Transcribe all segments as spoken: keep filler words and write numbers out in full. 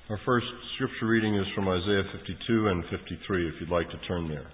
Our first scripture reading is from Isaiah fifty-two and fifty-three, if you'd like to turn there.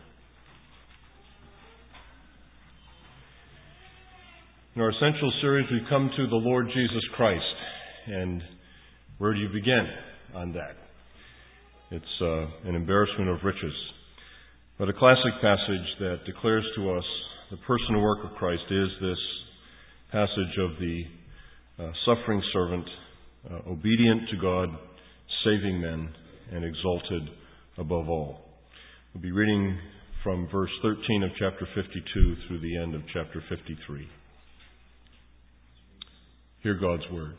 In our essential series, we've come to the Lord Jesus Christ. And where do you begin on that? It's uh, an embarrassment of riches. But a classic passage that declares to us the person and work of Christ is this passage of the uh, suffering servant, uh, obedient to God, saving men, and exalted above all. We'll be reading from verse thirteen of chapter fifty-two through the end of chapter fifty-three. Hear God's word.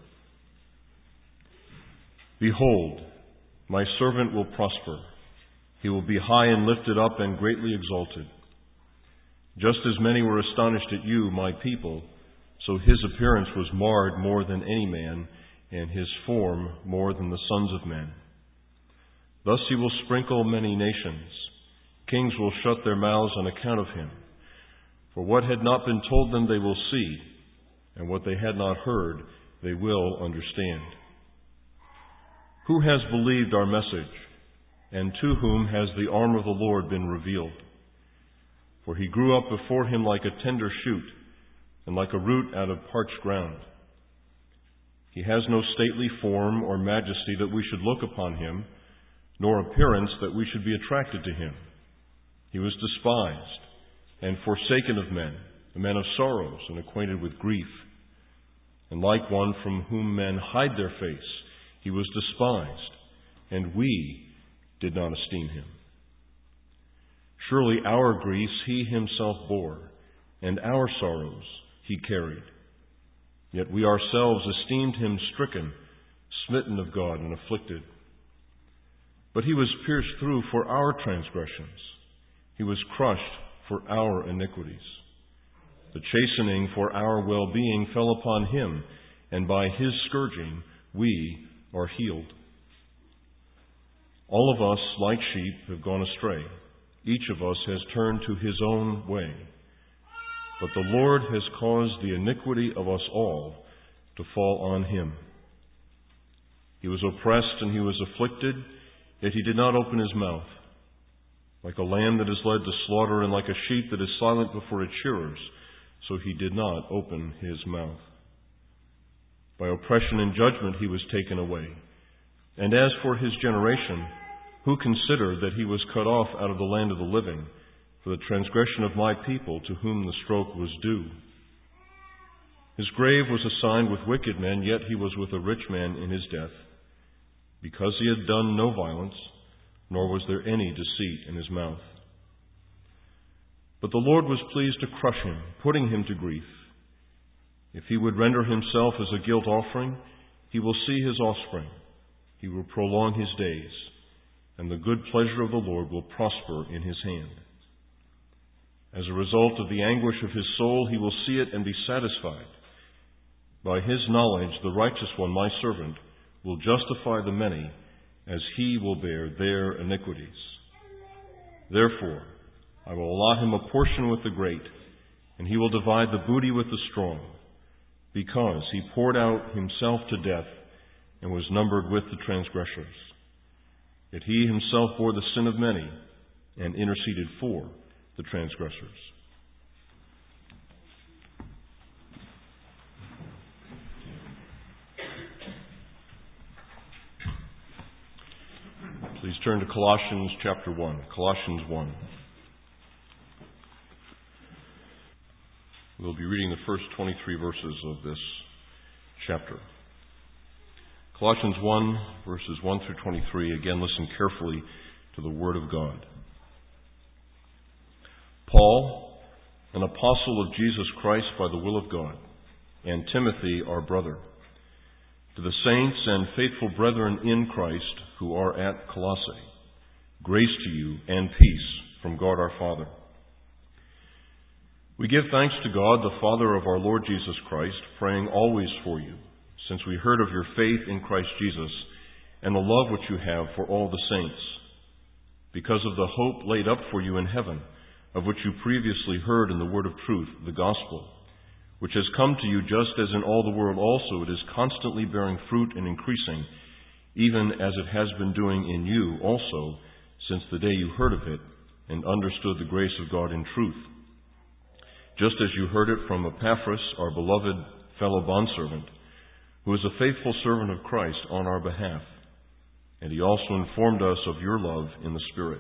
Behold, my servant will prosper. He will be high and lifted up and greatly exalted. Just as many were astonished at you, my people, so his appearance was marred more than any man, and his form more than the sons of men. Thus he will sprinkle many nations. Kings will shut their mouths on account of him. For what had not been told them they will see, and what they had not heard they will understand. Who has believed our message, and to whom has the arm of the Lord been revealed? For he grew up before him like a tender shoot, and like a root out of parched ground. He has no stately form or majesty that we should look upon him, nor appearance that we should be attracted to him. He was despised and forsaken of men, a man of sorrows and acquainted with grief. And like one from whom men hide their face, he was despised, and we did not esteem him. Surely our griefs he himself bore, and our sorrows he carried. Yet we ourselves esteemed him stricken, smitten of God, and afflicted. But he was pierced through for our transgressions. He was crushed for our iniquities. The chastening for our well-being fell upon him, and by his scourging we are healed. All of us, like sheep, have gone astray. Each of us has turned to his own way. But the Lord has caused the iniquity of us all to fall on him. He was oppressed and he was afflicted, yet he did not open his mouth. Like a lamb that is led to slaughter, and like a sheep that is silent before its shearers, so he did not open his mouth. By oppression and judgment he was taken away. And as for his generation, who considered that he was cut off out of the land of the living, for the transgression of my people, to whom the stroke was due? His grave was assigned with wicked men, yet he was with a rich man in his death, because he had done no violence, nor was there any deceit in his mouth. But the Lord was pleased to crush him, putting him to grief. If he would render himself as a guilt offering, he will see his offspring. He will prolong his days, and the good pleasure of the Lord will prosper in his hand. As a result of the anguish of his soul, he will see it and be satisfied. By his knowledge, the righteous one, my servant, will justify the many, as he will bear their iniquities. Therefore, I will allot him a portion with the great, and he will divide the booty with the strong, because he poured out himself to death and was numbered with the transgressors. Yet he himself bore the sin of many and interceded for the transgressors. Please turn to Colossians chapter one. Colossians one. We'll be reading the first twenty-three verses of this chapter. Colossians one, verses one through twenty-three. Again, listen carefully to the Word of God. Paul, an apostle of Jesus Christ by the will of God, and Timothy, our brother, to the saints and faithful brethren in Christ who are at Colossae, grace to you and peace from God our Father. We give thanks to God, the Father of our Lord Jesus Christ, praying always for you, since we heard of your faith in Christ Jesus and the love which you have for all the saints, because of the hope laid up for you in heaven, of which you previously heard in the word of truth, the gospel, which has come to you just as in all the world also it is constantly bearing fruit and increasing, even as it has been doing in you also since the day you heard of it and understood the grace of God in truth. Just as you heard it from Epaphras, our beloved fellow bondservant, who is a faithful servant of Christ on our behalf, and he also informed us of your love in the Spirit.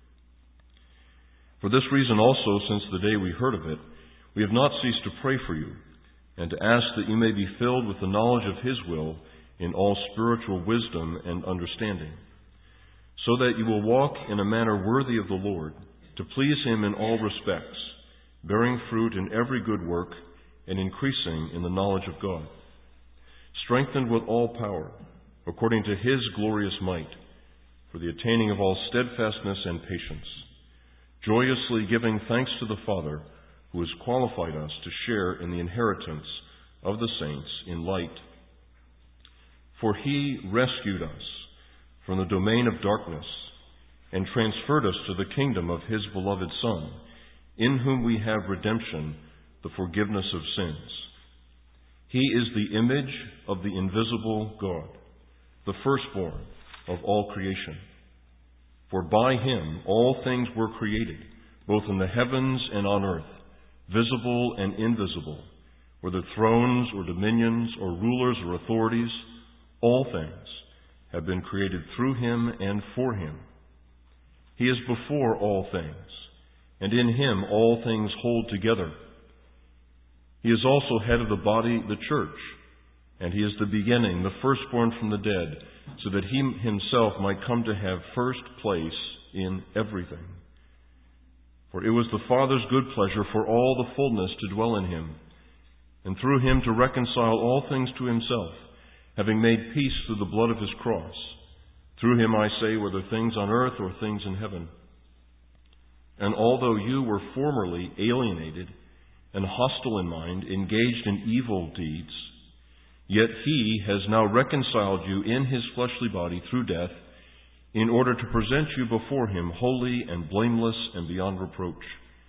For this reason also, since the day we heard of it, we have not ceased to pray for you, and to ask that you may be filled with the knowledge of His will in all spiritual wisdom and understanding, so that you will walk in a manner worthy of the Lord, to please Him in all respects, bearing fruit in every good work and increasing in the knowledge of God, strengthened with all power, according to His glorious might, for the attaining of all steadfastness and patience, joyously giving thanks to the Father, who has qualified us to share in the inheritance of the saints in light. For He rescued us from the domain of darkness and transferred us to the kingdom of His beloved Son, in whom we have redemption, the forgiveness of sins. He is the image of the invisible God, the firstborn of all creation. For by Him all things were created, both in the heavens and on earth, visible and invisible, whether thrones or dominions or rulers or authorities, all things have been created through Him and for Him. He is before all things, and in Him all things hold together. He is also head of the body, the church, and He is the beginning, the firstborn from the dead, so that He Himself might come to have first place in everything. For it was the Father's good pleasure for all the fullness to dwell in Him, and through Him to reconcile all things to Himself, having made peace through the blood of His cross. Through Him, I say, whether things on earth or things in heaven. And although you were formerly alienated and hostile in mind, engaged in evil deeds, yet He has now reconciled you in His fleshly body through death, in order to present you before Him holy and blameless and beyond reproach.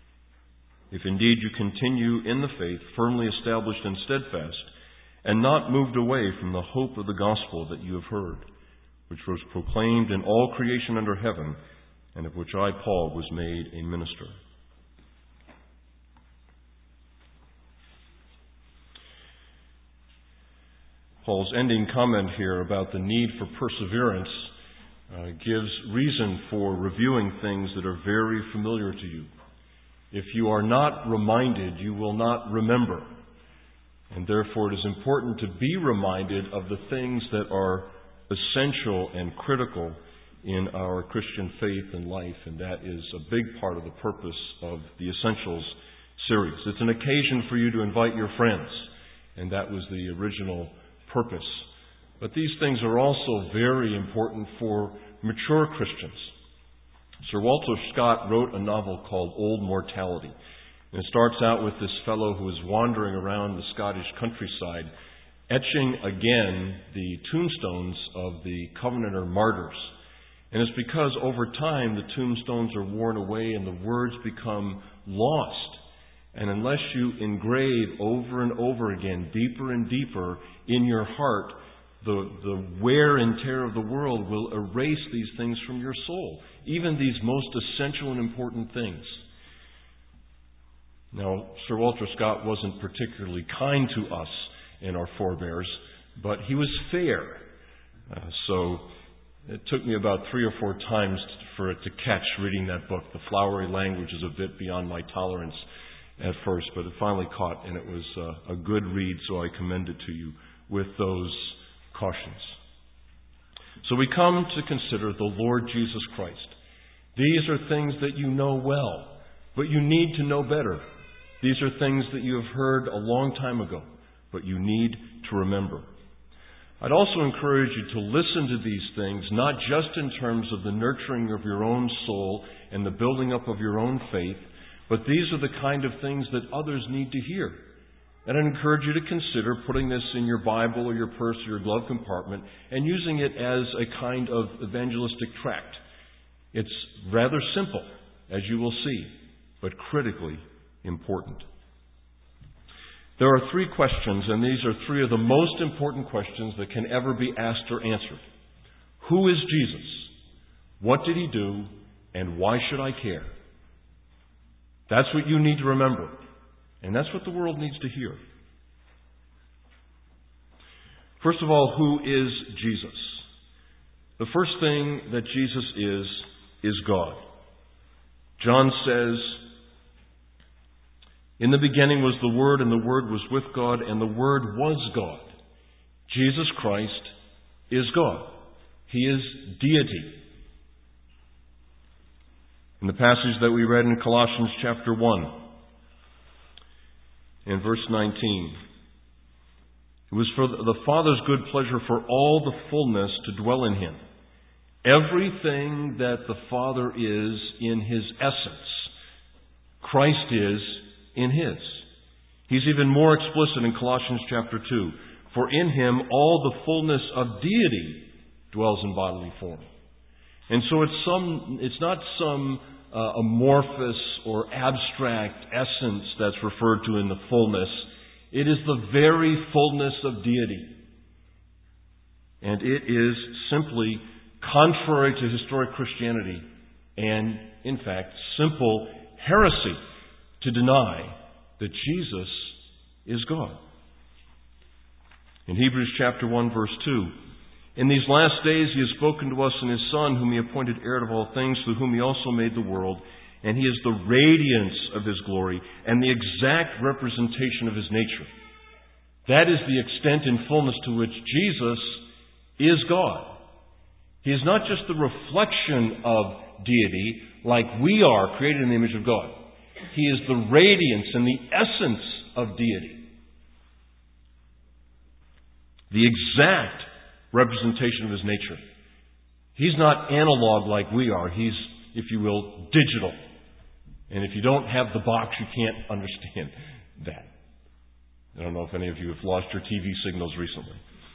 If indeed you continue in the faith, firmly established and steadfast, and not moved away from the hope of the gospel that you have heard, which was proclaimed in all creation under heaven, and of which I, Paul, was made a minister. Paul's ending comment here about the need for perseverance uh, gives reason for reviewing things that are very familiar to you. If you are not reminded, you will not remember. And therefore it is important to be reminded of the things that are essential and critical in our Christian faith and life, and that is a big part of the purpose of the Essentials series. It's an occasion for you to invite your friends, and that was the original purpose. But these things are also very important for mature Christians. Sir Walter Scott wrote a novel called Old Mortality. And it starts out with this fellow who is wandering around the Scottish countryside, etching again the tombstones of the Covenanter martyrs. And it's because over time the tombstones are worn away and the words become lost. And unless you engrave over and over again, deeper and deeper in your heart, the, the wear and tear of the world will erase these things from your soul, even these most essential and important things. Now, Sir Walter Scott wasn't particularly kind to us and our forebears, but he was fair. Uh, so it took me about three or four times for it to catch reading that book. The flowery language is a bit beyond my tolerance at first, but it finally caught, and it was uh, a good read, so I commend it to you with those cautions. So we come to consider the Lord Jesus Christ. These are things that you know well, but you need to know better. These are things that you have heard a long time ago, but you need to remember. I'd also encourage you to listen to these things, not just in terms of the nurturing of your own soul and the building up of your own faith, but these are the kind of things that others need to hear. And I'd encourage you to consider putting this in your Bible or your purse or your glove compartment and using it as a kind of evangelistic tract. It's rather simple, as you will see, but critically important. There are three questions, and these are three of the most important questions that can ever be asked or answered. Who is Jesus? What did He do? And why should I care? That's what you need to remember. And that's what the world needs to hear. First of all, who is Jesus? The first thing that Jesus is, is God. John says, "In the beginning was the Word, and the Word was with God, and the Word was God." Jesus Christ is God. He is deity. In the passage that we read in Colossians chapter one, in verse nineteen, it was for the Father's good pleasure for all the fullness to dwell in Him. Everything that the Father is in His essence, Christ is in His. He's even more explicit in Colossians chapter two. For in Him all the fullness of deity dwells in bodily form. And so it's some, it's not some uh, amorphous or abstract essence that's referred to in the fullness. It is the very fullness of deity. And it is simply contrary to historic Christianity and, in fact, simple heresy to deny that Jesus is God. In Hebrews chapter one, verse two, "In these last days He has spoken to us in His Son, whom He appointed heir of all things, through whom He also made the world. And He is the radiance of His glory and the exact representation of His nature." That is the extent and fullness to which Jesus is God. He is not just the reflection of deity, like we are, created in the image of God. He is the radiance and the essence of deity. The exact representation of His nature. He's not analog like we are. He's, if you will, digital. And if you don't have the box, you can't understand that. I don't know if any of you have lost your T V signals recently.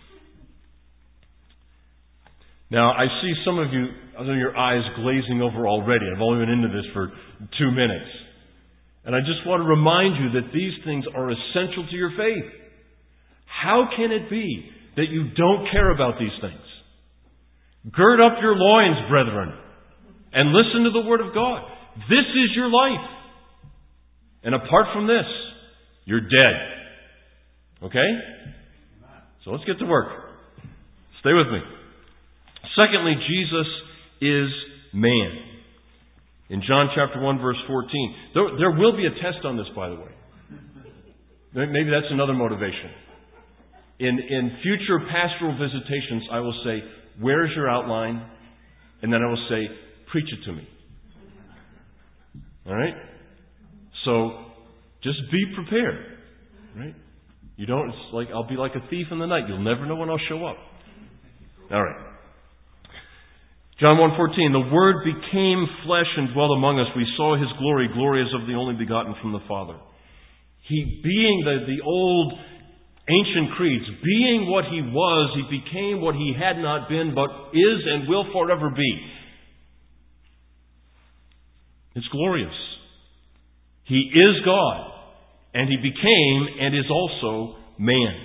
Now, I see some of you, some of your eyes glazing over already. I've only been into this for two minutes. And I just want to remind you that these things are essential to your faith. How can it be that you don't care about these things? Gird up your loins, brethren, and listen to the Word of God. This is your life. And apart from this, you're dead. Okay? So let's get to work. Stay with me. Secondly, Jesus is man. In John chapter one, verse fourteen. There, there will be a test on this, by the way. Maybe that's another motivation. In, in future pastoral visitations, I will say, "Where is your outline?" And then I will say, "Preach it to me." All right? So, just be prepared. Right? You don't, it's like, I'll be like a thief in the night. You'll never know when I'll show up. All right. John one fourteen, "The Word became flesh and dwelt among us. We saw His glory, glory as of the only begotten from the Father." He, being the, the old ancient creeds, being what He was, He became what He had not been, but is and will forever be. It's glorious. He is God, and He became and is also man.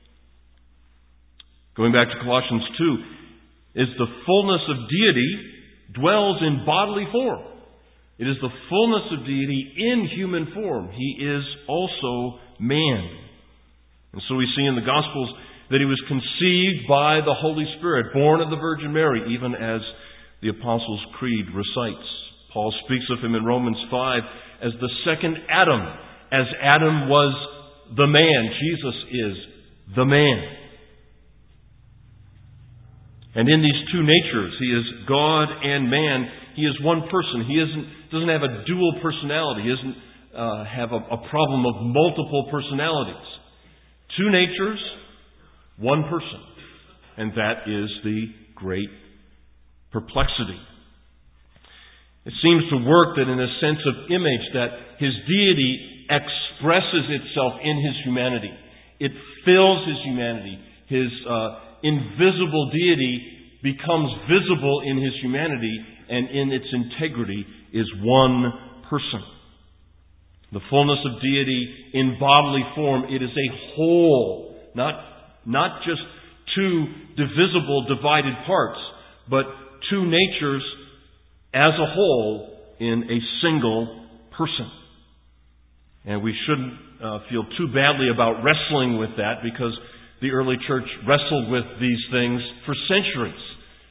Going back to Colossians two, is the fullness of deity dwells in bodily form. It is the fullness of deity in human form. He is also man. And so we see in the Gospels that He was conceived by the Holy Spirit, born of the Virgin Mary, even as the Apostles' Creed recites. Paul speaks of Him in Romans five as the second Adam. As Adam was the man, Jesus is the man. And in these two natures, He is God and man. He is one person. He isn't, doesn't have a dual personality. He doesn't uh, have a, a problem of multiple personalities. Two natures, one person. And that is the great perplexity. It seems to work that in a sense of image that His deity expresses itself in His humanity. It fills His humanity. His uh, invisible deity becomes visible in His humanity, and in its integrity is one person. The fullness of deity in bodily form, it is a whole, not, not just two divisible, divided parts, but two natures as a whole in a single person. And we shouldn't uh, feel too badly about wrestling with that, because the early church wrestled with these things for centuries.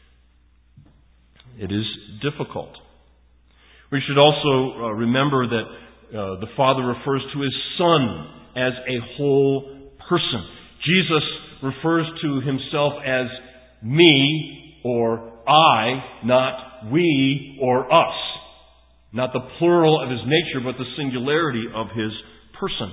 It is difficult. We should also uh, remember that uh, the Father refers to His Son as a whole person. Jesus refers to Himself as me or I, not we or us. Not the plural of His nature, but the singularity of His person.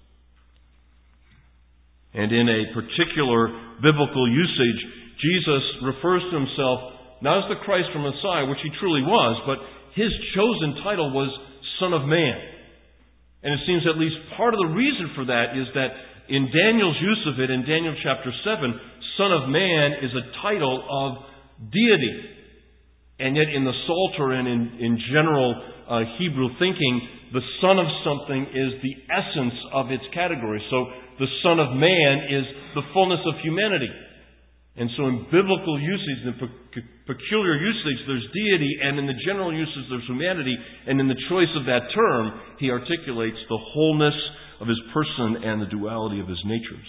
And in a particular biblical usage, Jesus refers to Himself not as the Christ or Messiah, which He truly was, but His chosen title was Son of Man. And it seems at least part of the reason for that is that in Daniel's use of it, in Daniel chapter seven, Son of Man is a title of deity. And yet in the Psalter and in, in general uh, Hebrew thinking, the Son of something is the essence of its category. So the Son of Man is the fullness of humanity. And so in biblical usage, in pe- peculiar usage, there's deity, and in the general usage, there's humanity. And in the choice of that term, He articulates the wholeness of His person and the duality of His natures.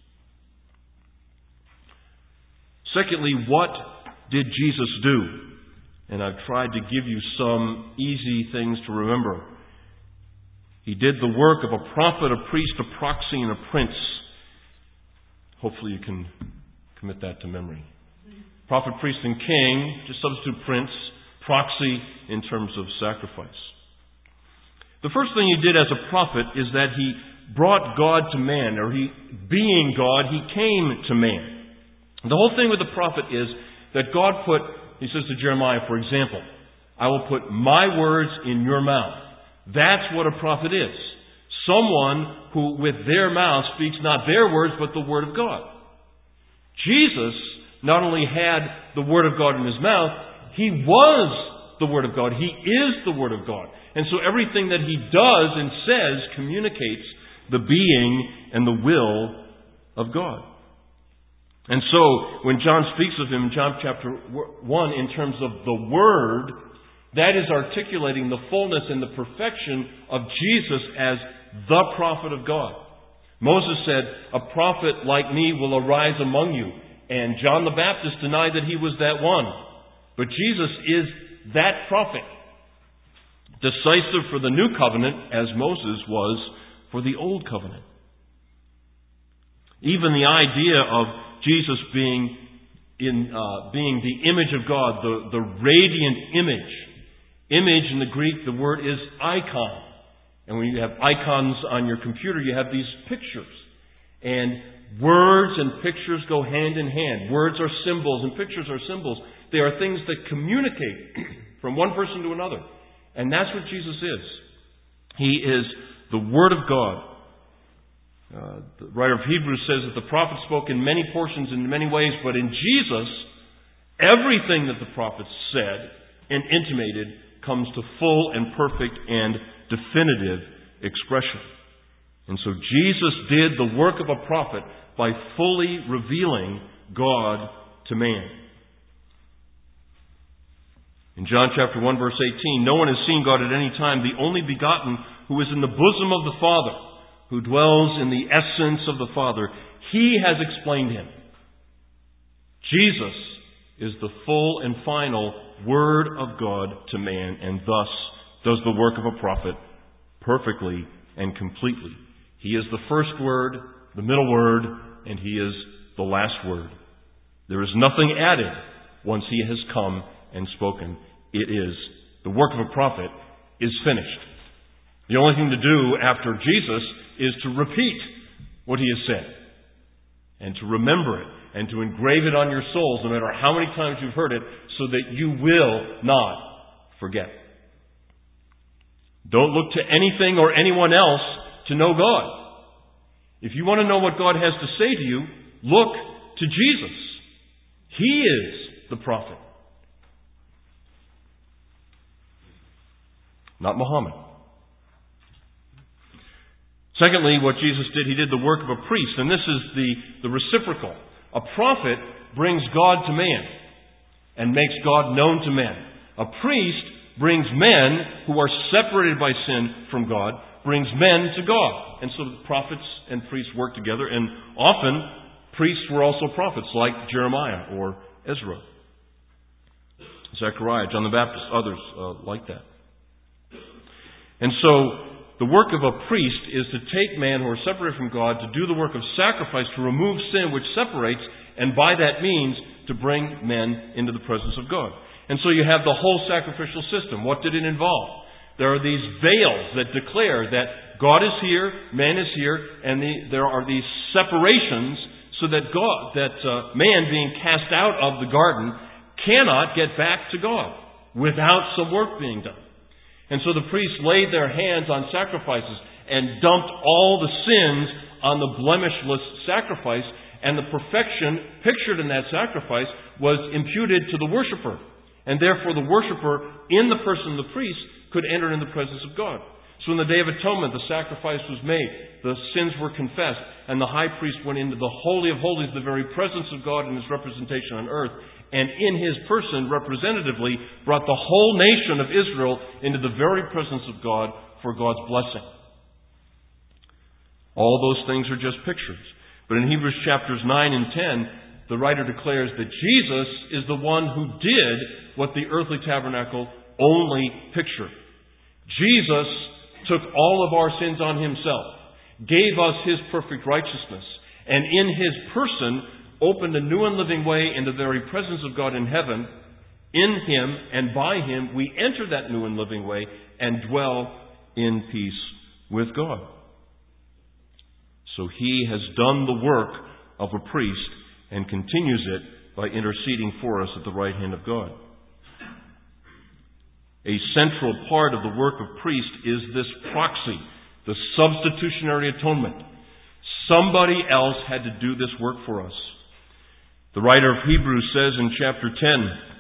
Secondly, what did Jesus do? And I've tried to give you some easy things to remember. He did the work of a prophet, a priest, a proxy, and a prince. Hopefully you can commit that to memory. Prophet, priest, and king, just substitute prince, proxy in terms of sacrifice. The first thing He did as a prophet is that He brought God to man, or He, being God, He came to man. The whole thing with the prophet is that God put, He says to Jeremiah, for example, I will put my words in your mouth. That's what a prophet is. Someone who with their mouth speaks not their words, but the Word of God. Jesus not only had the Word of God in His mouth, He was the Word of God. He is the Word of God. And so everything that He does and says communicates the being and the will of God. And so, when John speaks of Him in John chapter one in terms of the Word, that is articulating the fullness and the perfection of Jesus as the prophet of God. Moses said, a prophet like me will arise among you. And John the Baptist denied that he was that one. But Jesus is that prophet. Decisive for the new covenant, as Moses was for the old covenant. Even the idea of Jesus being in uh, being the image of God, the, the radiant image. Image in the Greek, the word is icon. And when you have icons on your computer, you have these pictures. And words and pictures go hand in hand. Words are symbols and pictures are symbols. They are things that communicate from one person to another. And that's what Jesus is. He is the Word of God. Uh, the writer of Hebrews says that the prophet spoke in many portions in many ways, but in Jesus, everything that the prophets said and intimated comes to full and perfect and definitive expression. And so Jesus did the work of a prophet by fully revealing God to man. In John chapter one verse eighteen, no one has seen God at any time, the only begotten who is in the bosom of the Father, who dwells in the essence of the Father. He has explained Him. Jesus is the full and final Word of God to man, and thus does the work of a prophet perfectly and completely. He is the first word, the middle word, and He is the last word. There is nothing added once He has come and spoken. It is, the work of a prophet is finished. The only thing to do after Jesus is to repeat what He has said, and to remember it, and to engrave it on your souls, no matter how many times you've heard it, so that you will not forget. Don't look to anything or anyone else to know God. If you want to know what God has to say to you, look to Jesus. He is the prophet, not Muhammad. Secondly, what Jesus did, He did the work of a priest, and this is the, the reciprocal. A prophet brings God to man. and makes God known to men. A priest brings men who are separated by sin from God, brings men to God. And so the prophets and priests work together, and often priests were also prophets, like Jeremiah or Ezra, Zechariah, John the Baptist, others uh, like that. And so the work of a priest is to take men who are separated from God, to do the work of sacrifice, to remove sin which separates, and by that means to bring men into the presence of God. And so you have the whole sacrificial system. What did it involve? There are these veils that declare that God is here, man is here, and the, there are these separations so that God, that uh, man being cast out of the garden cannot get back to God without some work being done. And so the priests laid their hands on sacrifices and dumped all the sins on the blemishless sacrifice, and the perfection pictured in that sacrifice was imputed to the worshiper. And therefore the worshiper, in the person of the priest, could enter in the presence of God. So in the Day of Atonement, the sacrifice was made, the sins were confessed, and the high priest went into the Holy of Holies, the very presence of God in His representation on earth, and in His person, representatively, brought the whole nation of Israel into the very presence of God for God's blessing. All those things are just pictures. But in Hebrews chapters nine and ten, the writer declares that Jesus is the one who did what the earthly tabernacle only pictured. Jesus took all of our sins on Himself, gave us His perfect righteousness, and in His person opened a new and living way in the very presence of God in heaven. In Him and by Him we enter that new and living way and dwell in peace with God. So He has done the work of a priest and continues it by interceding for us at the right hand of God. A central part of the work of priest is this proxy, the substitutionary atonement. Somebody else had to do this work for us. The writer of Hebrews says in chapter ten,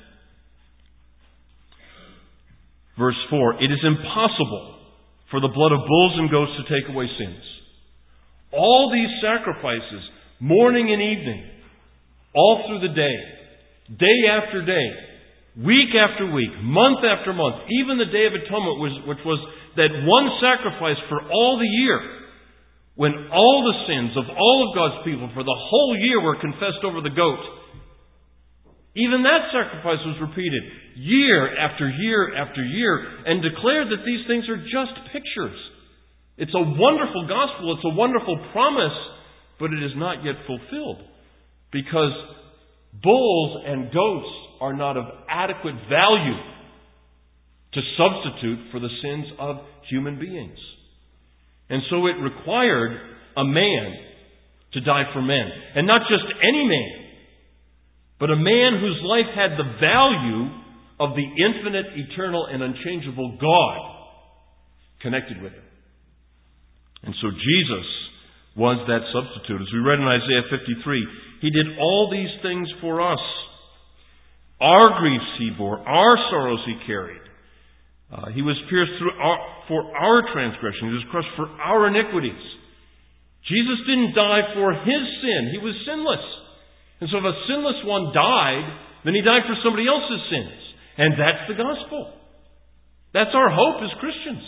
verse four, "It is impossible for the blood of bulls and goats to take away sins." All these sacrifices, morning and evening, all through the day, day after day, week after week, month after month, even the Day of Atonement, was, which was that one sacrifice for all the year, when all the sins of all of God's people for the whole year were confessed over the goat. Even that sacrifice was repeated year after year after year and declared that these things are just pictures. It's a wonderful gospel, it's a wonderful promise, but it is not yet fulfilled because bulls and goats are not of adequate value to substitute for the sins of human beings. And so it required a man to die for men. And not just any man, but a man whose life had the value of the infinite, eternal, and unchangeable God connected with him. And so Jesus was that substitute. As we read in Isaiah fifty-three, He did all these things for us. Our griefs He bore, our sorrows He carried. Uh, he was pierced through our, for our transgression. He was crushed for our iniquities. Jesus didn't die for His sin. He was sinless. And so if a sinless one died, then He died for somebody else's sins. And that's the gospel. That's our hope as Christians.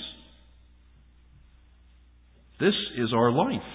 This is our life.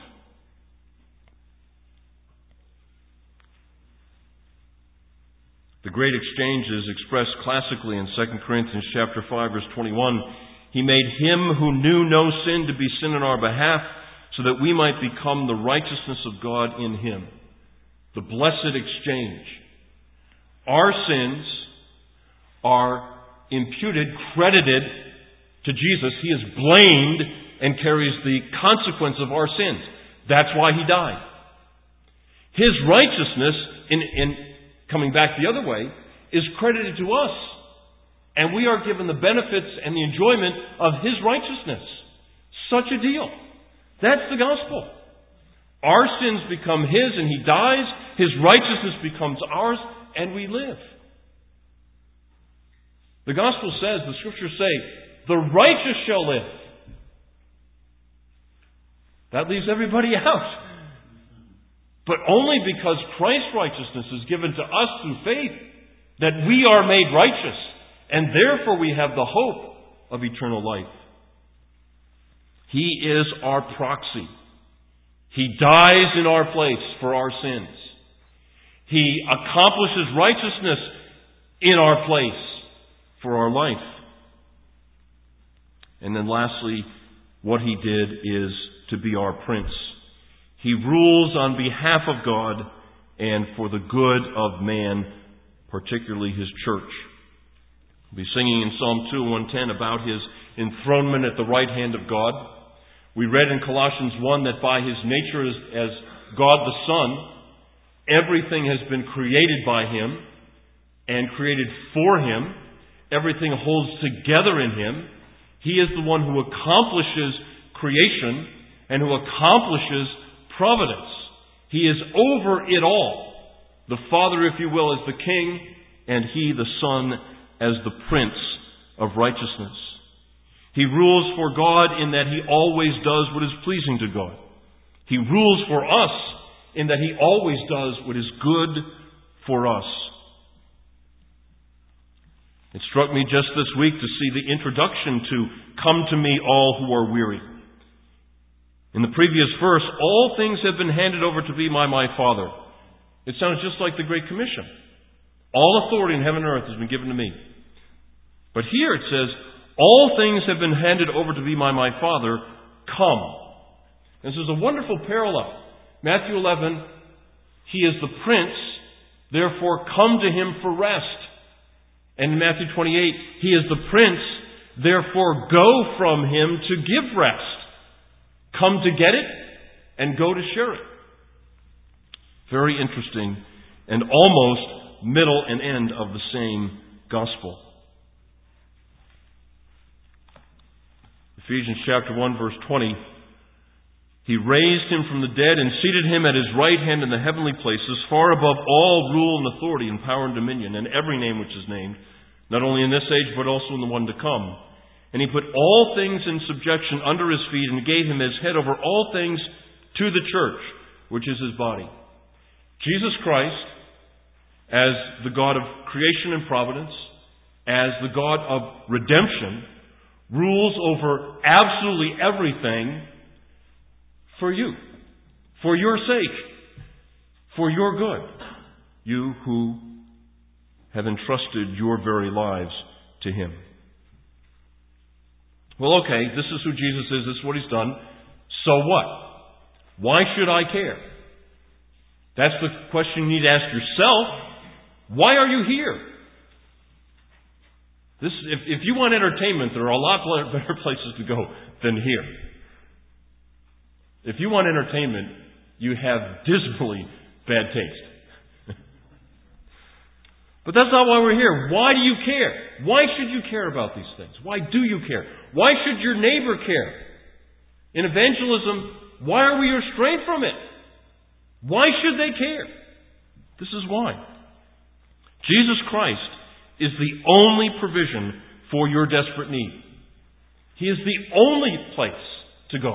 The great exchange is expressed classically in Second Corinthians chapter five, verse twenty-one. He made Him who knew no sin to be sin on our behalf, so that we might become the righteousness of God in Him. The blessed exchange. Our sins are imputed, credited to Jesus. He is blamed and carries the consequence of our sins. That's why He died. His righteousness, in, in coming back the other way, is credited to us. And we are given the benefits and the enjoyment of His righteousness. Such a deal. That's the gospel. Our sins become His and He dies. His righteousness becomes ours and we live. The gospel says, the scriptures say, the righteous shall live. That leaves everybody out. But only because Christ's righteousness is given to us through faith that we are made righteous, and therefore we have the hope of eternal life. He is our proxy. He dies in our place for our sins. He accomplishes righteousness in our place for our life. And then lastly, what He did is to be our Prince. He rules on behalf of God and for the good of man, particularly His church. We'll be singing in Psalm two, one ten about His enthronement at the right hand of God. We read in Colossians one that by His nature as, as God the Son, everything has been created by Him and created for Him. Everything holds together in Him. He is the one who accomplishes creation and who accomplishes providence. He is over it all. The Father, if you will, is the King, and He, the Son, as the Prince of righteousness. He rules for God in that He always does what is pleasing to God. He rules for us in that He always does what is good for us. It struck me just this week to see the introduction to "Come to me, all who are weary." In the previous verse, all things have been handed over to me by my Father. It sounds just like the Great Commission. All authority in heaven and earth has been given to me. But here it says, all things have been handed over to me by my Father. Come. This is a wonderful parallel. Matthew eleven, He is the Prince, therefore come to Him for rest. And in Matthew twenty-eight, He is the Prince, therefore go from Him to give rest. Come to get it and go to share it. Very interesting and almost middle and end of the same gospel. Ephesians chapter one, verse twenty. He raised Him from the dead and seated Him at His right hand in the heavenly places, far above all rule and authority and power and dominion, and every name which is named, not only in this age, but also in the one to come. And He put all things in subjection under His feet, and gave Him as head over all things to the church, which is His body. Jesus Christ, as the God of creation and providence, as the God of redemption, rules over absolutely everything for you, for your sake, for your good. You who have entrusted your very lives to Him. Well, okay, this is who Jesus is, this is what He's done. So what? Why should I care? That's the question you need to ask yourself. Why are you here? This, if, if you want entertainment, there are a lot better places to go than here. If you want entertainment, you have dismally bad taste. But that's not why we're here. Why do you care? Why should you care about these things? Why do you care? Why should your neighbor care? In evangelism, why are we restrained from it? Why should they care? This is why. Jesus Christ is the only provision for your desperate need. He is the only place to go.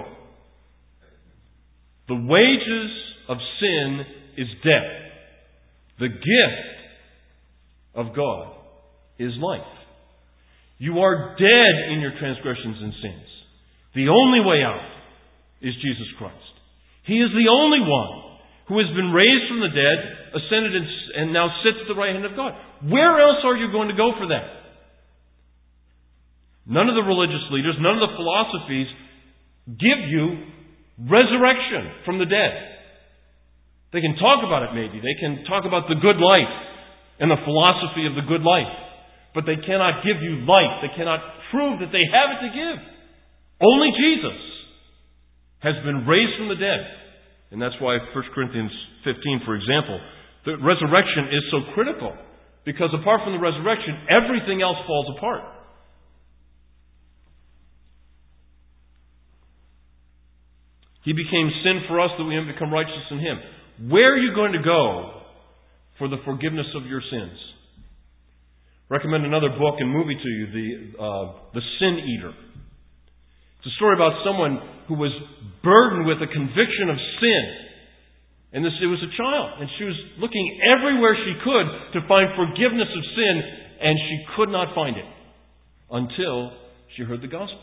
The wages of sin is death. The gift of God is life. You are dead in your transgressions and sins. The only way out is Jesus Christ. He is the only one who has been raised from the dead, ascended and now sits at the right hand of God. Where else are you going to go for that? None of the religious leaders, none of the philosophies give you resurrection from the dead. They can talk about it maybe. They can talk about the good life and the philosophy of the good life. But they cannot give you life. They cannot prove that they have it to give. Only Jesus has been raised from the dead. And that's why First Corinthians fifteen, for example, the resurrection is so critical. Because apart from the resurrection, everything else falls apart. He became sin for us that we might become righteous in Him. Where are you going to go for the forgiveness of your sins? Recommend another book and movie to you, the uh, The Sin Eater. It's a story about someone who was burdened with a conviction of sin. And this, it was a child. And she was looking everywhere she could to find forgiveness of sin, and she could not find it until she heard the gospel.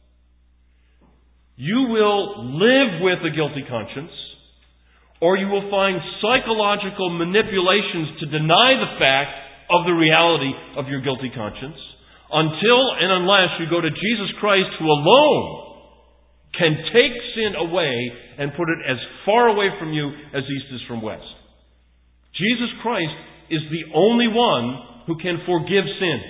You will live with a guilty conscience, or you will find psychological manipulations to deny the fact of the reality of your guilty conscience, until and unless you go to Jesus Christ, who alone can take sin away and put it as far away from you as east is from west. Jesus Christ is the only one who can forgive sins.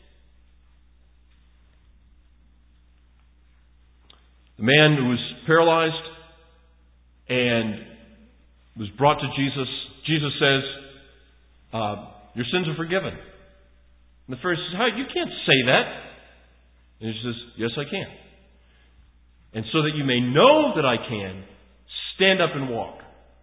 The man who was paralyzed and was brought to Jesus, Jesus says, uh, your sins are forgiven. And the Pharisee says, how? You can't say that. And he says, yes, I can. And so that you may know that I can, stand up and walk.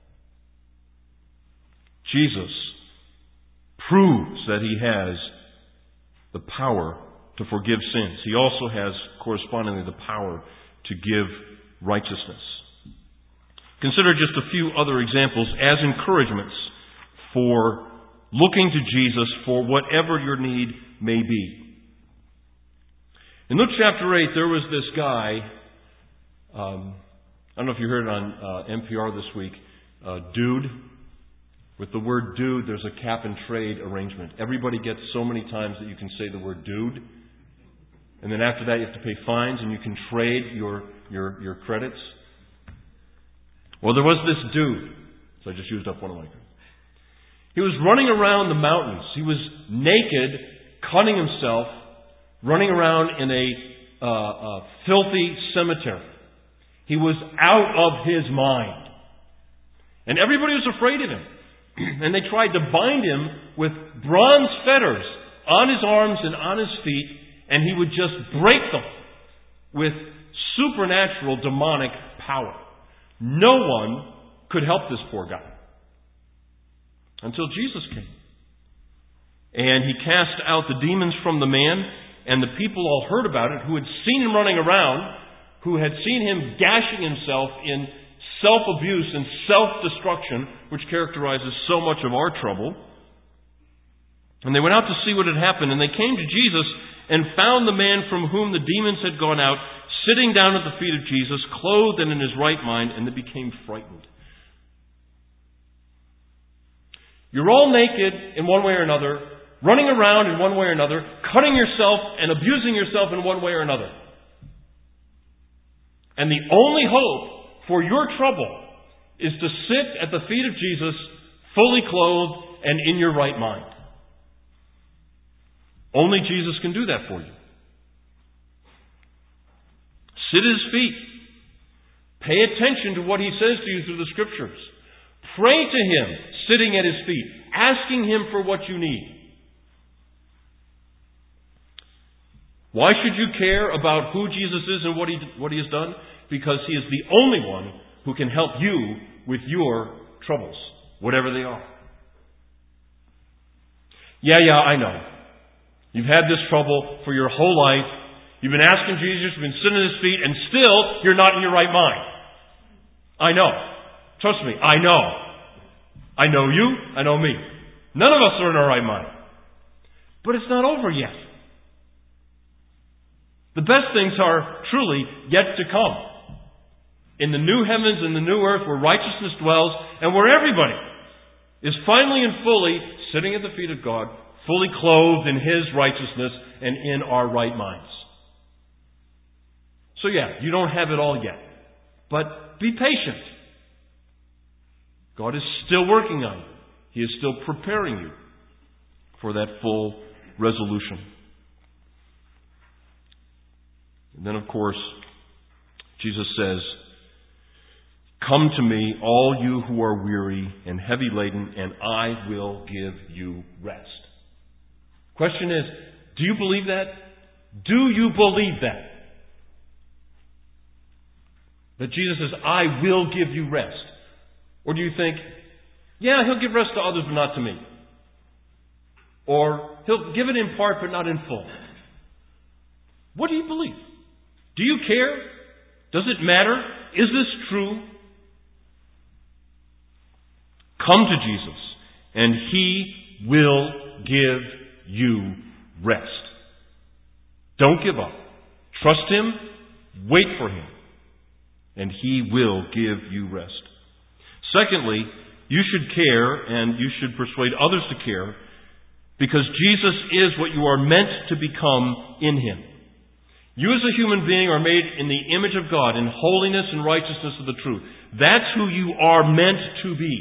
Jesus proves that He has the power to forgive sins. He also has, correspondingly, the power to give righteousness. Consider just a few other examples as encouragements for looking to Jesus for whatever your need may be. In Luke chapter eight, there was this guy, um, I don't know if you heard it on uh, N P R this week, uh, Dude. With the word dude, there's a cap and trade arrangement. Everybody gets so many times that you can say the word dude. And then after that, you have to pay fines and you can trade your, your, your credits. Well, there was this dude. So I just used up one of my credits. He was running around the mountains. He was naked, cutting himself, running around in a, uh, a filthy cemetery. He was out of his mind. And everybody was afraid of him. And they tried to bind him with bronze fetters on his arms and on his feet, and he would just break them with supernatural demonic power. No one could help this poor guy until Jesus came. And He cast out the demons from the man, and the people all heard about it, who had seen him running around, who had seen him gashing himself in self-abuse and self-destruction, which characterizes so much of our trouble. And they went out to see what had happened, and they came to Jesus and found the man from whom the demons had gone out, sitting down at the feet of Jesus, clothed and in his right mind, and they became frightened. You're all naked in one way or another, running around in one way or another, cutting yourself and abusing yourself in one way or another. And the only hope for your trouble is to sit at the feet of Jesus, fully clothed and in your right mind. Only Jesus can do that for you. Sit at His feet. Pay attention to what He says to you through the Scriptures. Pray to Him sitting at His feet, asking Him for what you need. Why should you care about who Jesus is and what He, what he has done? Because He is the only one who can help you with your troubles, whatever they are. Yeah, yeah, I know. You've had this trouble for your whole life. You've been asking Jesus, you've been sitting at His feet, and still you're not in your right mind. I know. Trust me, I know. I know you, I know me. None of us are in our right mind. But it's not over yet. The best things are truly yet to come. In the new heavens and the new earth where righteousness dwells, and where everybody is finally and fully sitting at the feet of God, fully clothed in His righteousness and in our right minds. So yeah, you don't have it all yet. But be patient. God is still working on you. He is still preparing you for that full resolution. And then, of course, Jesus says, come to me, all you who are weary and heavy laden, and I will give you rest. Question is, do you believe that? Do you believe that? That Jesus says, I will give you rest. Or do you think, yeah, He'll give rest to others but not to me. Or He'll give it in part but not in full. What do you believe? Do you care? Does it matter? Is this true? Come to Jesus, and He will give you rest. Don't give up. Trust Him. Wait for Him. And He will give you rest. Secondly, you should care, and you should persuade others to care, because Jesus is what you are meant to become in Him. You as a human being are made in the image of God, in holiness and righteousness of the truth. That's who you are meant to be.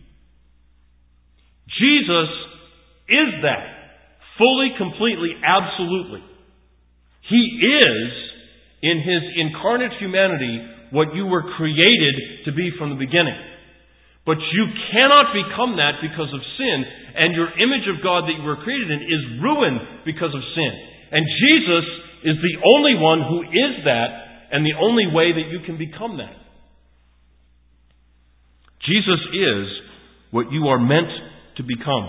Jesus is that. Fully, completely, absolutely. He is, in His incarnate humanity, what you were created to be from the beginning. But you cannot become that because of sin, and your image of God that you were created in is ruined because of sin. And Jesus is the only one who is that, and the only way that you can become that. Jesus is what you are meant to become.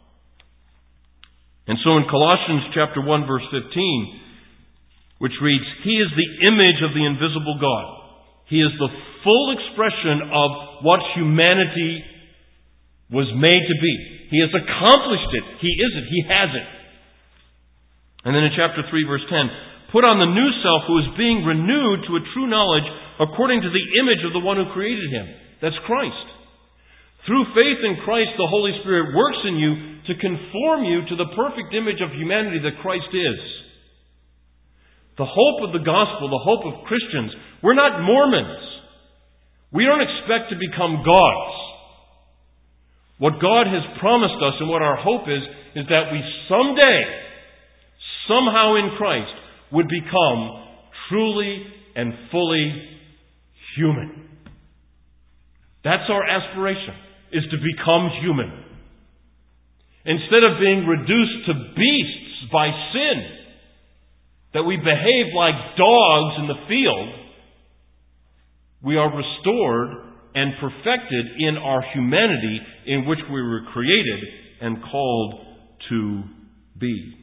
And so in Colossians chapter one, verse fifteen, which reads, He is the image of the invisible God. He is the full expression of what humanity was made to be. He has accomplished it. He is it. He has it. And then in chapter three, verse ten, put on the new self who is being renewed to a true knowledge according to the image of the one who created him. That's Christ. Through faith in Christ, the Holy Spirit works in you to conform you to the perfect image of humanity that Christ is. The hope of the gospel, the hope of Christians, we're not Mormons. We don't expect to become gods. What God has promised us and what our hope is, is that we someday, somehow in Christ, would become truly and fully human. That's our aspiration, is to become human. Instead of being reduced to beasts by sin, that we behave like dogs in the field, we are restored and perfected in our humanity in which we were created and called to be.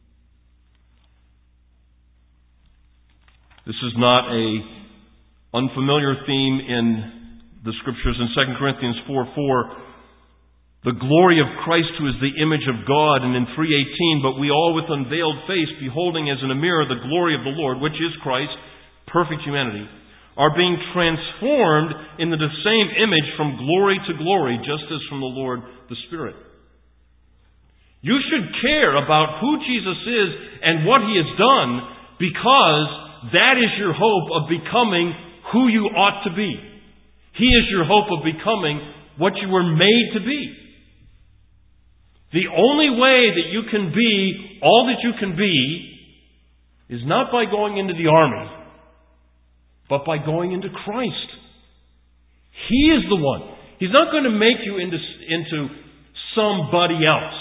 This is not an unfamiliar theme in the Scriptures. In Second Corinthians four four, the glory of Christ who is the image of God, and in three eighteen, but we all with unveiled face, beholding as in a mirror the glory of the Lord, which is Christ, perfect humanity, are being transformed into the same image from glory to glory, just as from the Lord the Spirit. You should care about who Jesus is and what He has done, because that is your hope of becoming who you ought to be. He is your hope of becoming what you were made to be. The only way that you can be all that you can be is not by going into the army, but by going into Christ. He is the one. He's not going to make you into, into somebody else.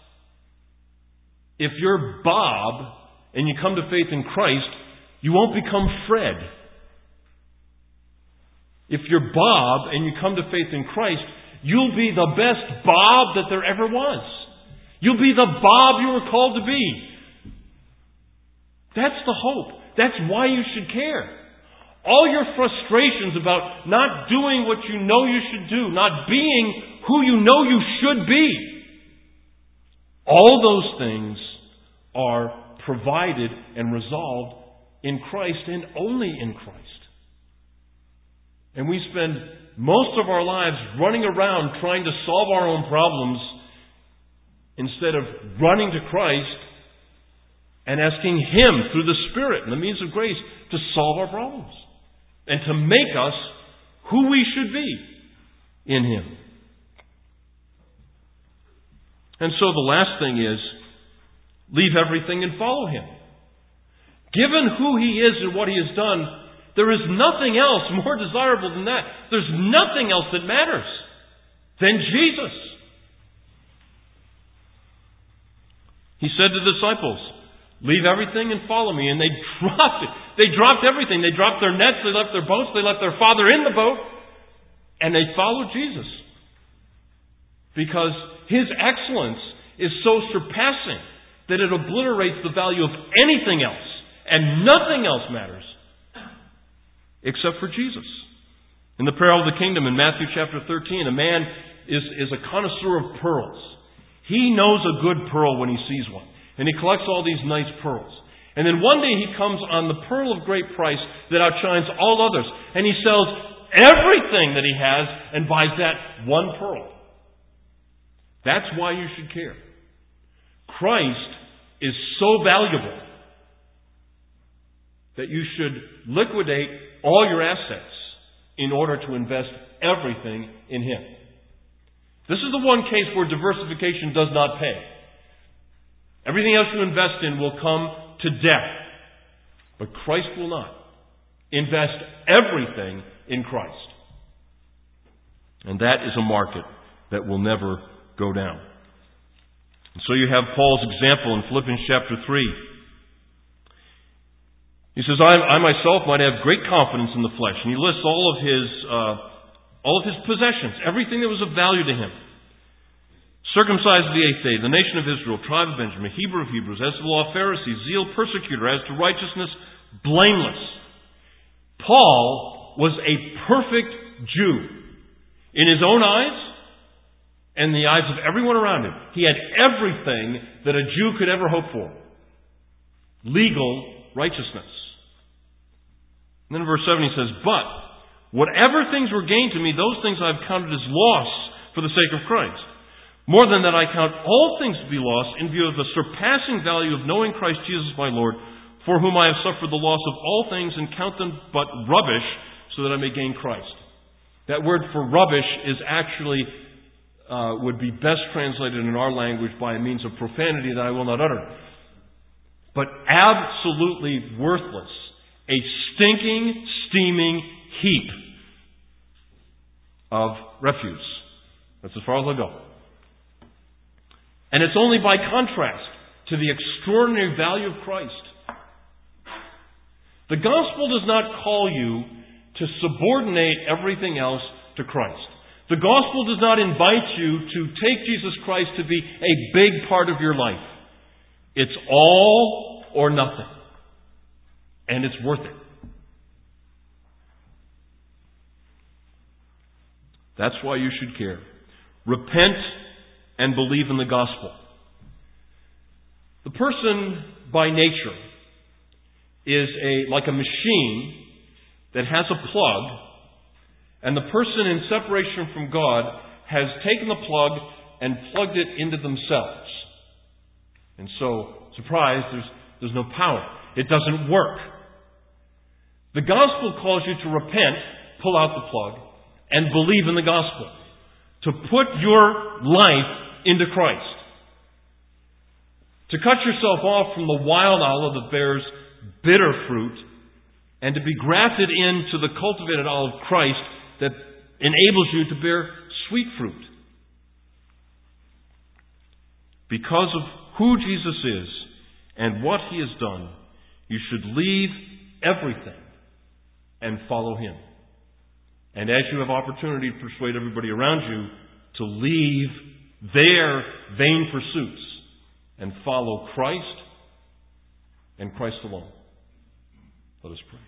If you're Bob and you come to faith in Christ, you won't become Fred. If you're Bob and you come to faith in Christ, you'll be the best Bob that there ever was. You'll be the Bob you were called to be. That's the hope. That's why you should care. All your frustrations about not doing what you know you should do, not being who you know you should be, all those things are provided and resolved in Christ and only in Christ. And we spend most of our lives running around trying to solve our own problems instead of running to Christ and asking Him through the Spirit and the means of grace to solve our problems and to make us who we should be in Him. And so the last thing is, leave everything and follow Him. Given who He is and what He has done, there is nothing else more desirable than that. There's nothing else that matters than Jesus. He said to the disciples, leave everything and follow me. And they dropped it. They dropped everything. They dropped their nets. They left their boats. They left their father in the boat. And they followed Jesus. Because His excellence is so surpassing that it obliterates the value of anything else. And nothing else matters except for Jesus. In the parable of the kingdom in Matthew chapter thirteen, a man is, is a connoisseur of pearls. He knows a good pearl when he sees one. And he collects all these nice pearls. And then one day he comes on the pearl of great price that outshines all others. And he sells everything that he has and buys that one pearl. That's why you should care. Christ is so valuable that you should liquidate all your assets in order to invest everything in Him. This is the one case where diversification does not pay. Everything else you invest in will come to death. But Christ will not. Invest everything in Christ. And that is a market that will never go down. And so you have Paul's example in Philippians chapter three. He says, I, I myself might have great confidence in the flesh. And he lists all of his uh, all of his possessions, everything that was of value to him. Circumcised the eighth day, the nation of Israel, tribe of Benjamin, Hebrew of Hebrews, as to the law, Pharisee, zeal, persecutor, as to righteousness, blameless. Paul was a perfect Jew in his own eyes and the eyes of everyone around him. He had everything that a Jew could ever hope for. Legal righteousness. And then in verse seven he says, But whatever things were gained to me, those things I've counted as loss for the sake of Christ. More than that, I count all things to be lost in view of the surpassing value of knowing Christ Jesus my Lord, for whom I have suffered the loss of all things and count them but rubbish, so that I may gain Christ. That word for rubbish is actually, uh, would be best translated in our language by a means of profanity that I will not utter. But absolutely worthless. A stinking, steaming heap of refuse. That's as far as I'll go. And it's only by contrast to the extraordinary value of Christ. The gospel does not call you to subordinate everything else to Christ. The gospel does not invite you to take Jesus Christ to be a big part of your life. It's all or nothing. And it's worth it. That's why you should care. Repent and believe in the gospel. The person by nature is a like a machine that has a plug, and the person in separation from God has taken the plug and plugged it into themselves. And so, surprise, there's, there's no power. It doesn't work. The gospel calls you to repent, pull out the plug, and believe in the gospel. To put your life into Christ. To cut yourself off from the wild olive that bears bitter fruit, and to be grafted into the cultivated olive Christ that enables you to bear sweet fruit. Because of who Jesus is and what He has done, you should leave everything and follow Him. And as you have opportunity to persuade everybody around you to leave their vain pursuits and follow Christ and Christ alone. Let us pray.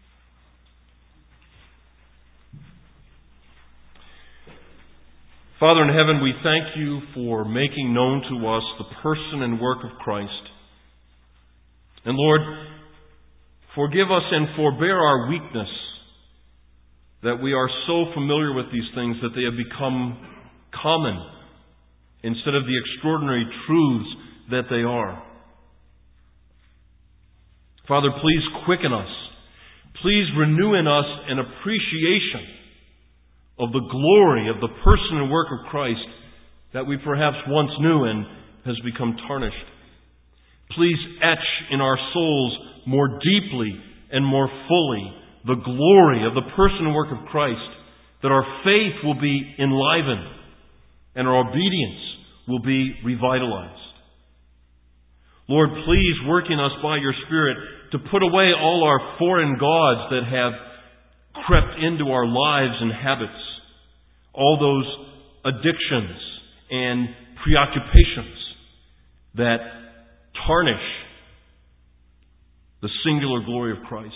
Father in heaven, we thank You for making known to us the person and work of Christ. And Lord, forgive us and forbear our weakness, that we are so familiar with these things that they have become common instead of the extraordinary truths that they are. Father, please quicken us. Please renew in us an appreciation of the glory of the person and work of Christ that we perhaps once knew and has become tarnished. Please etch in our souls more deeply and more fully the glory of the person and work of Christ, that our faith will be enlivened and our obedience will be revitalized. Lord, please work in us by Your Spirit to put away all our foreign gods that have crept into our lives and habits, all those addictions and preoccupations that tarnish the singular glory of Christ.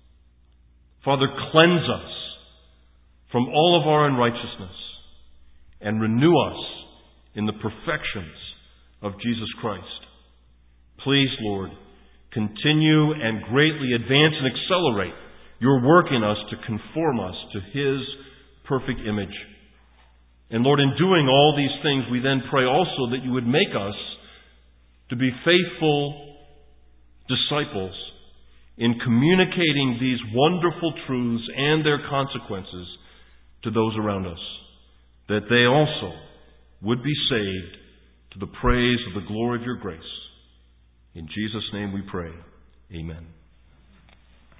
Father, cleanse us from all of our unrighteousness and renew us in the perfections of Jesus Christ. Please, Lord, continue and greatly advance and accelerate your work in us to conform us to His perfect image. And Lord, in doing all these things, we then pray also that you would make us to be faithful disciples in communicating these wonderful truths and their consequences to those around us, that they also would be saved to the praise of the glory of your grace. In Jesus' name we pray. Amen.